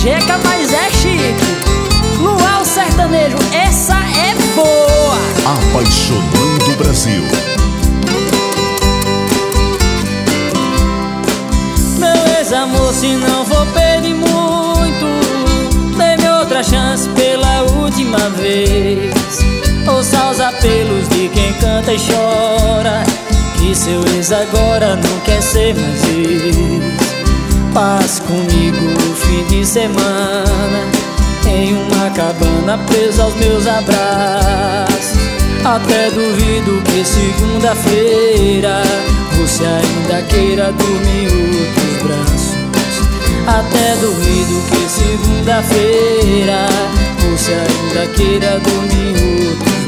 jeca, mas é chique. Luau sertanejo, essa é boa. Apaixonando o Brasil. Meu ex-amor, se não for pedir muito, dê-me outra chance pela última vez. Ouça os apelos de quem canta e chora, que seu ex agora não quer ser mais ex. Passe comigo o fim de semana em uma cabana presa aos meus abraços. Até duvido que segunda-feira você ainda queira dormir em outros braços. Até duvido que segunda-feira você ainda queira dormir em outros braços.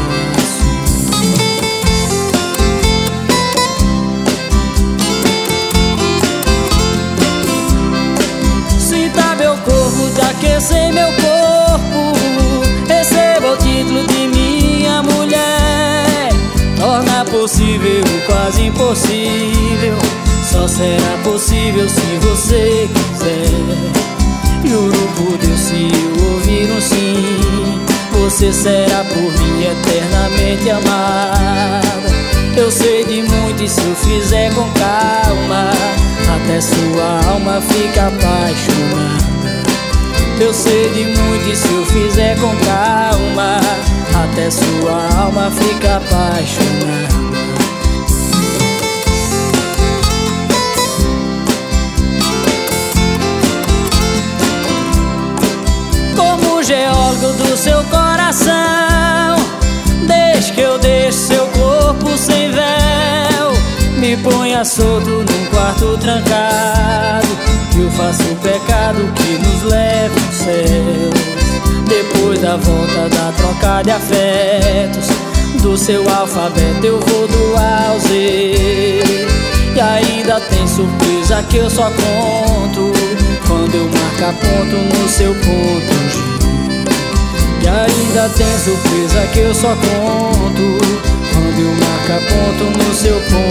Sinta meu corpo de aquecer meu corpo, receba o título de minha mulher. Torna possível o quase impossível, só será possível se você quiser. Juro por Deus, se eu ouvir um sim, você será por mim eternamente amada. Eu sei de muito e se eu fizer com calma, até sua alma fica apaixonada. Eu sei de muito e se eu fizer com calma, até sua alma fica apaixonada. Como geólogo do seu coração, deixe que eu deixe seu corpo sem véu. Me ponha solto num quarto trancado, que eu faço o pecado que nos leva ao céu. Depois da volta da troca de afetos, do seu alfabeto eu vou do A ao Z. E ainda tem surpresa que eu só conto quando eu marcar ponto no seu ponto G. E ainda tem surpresa que eu só conto quando eu marcar ponto no seu ponto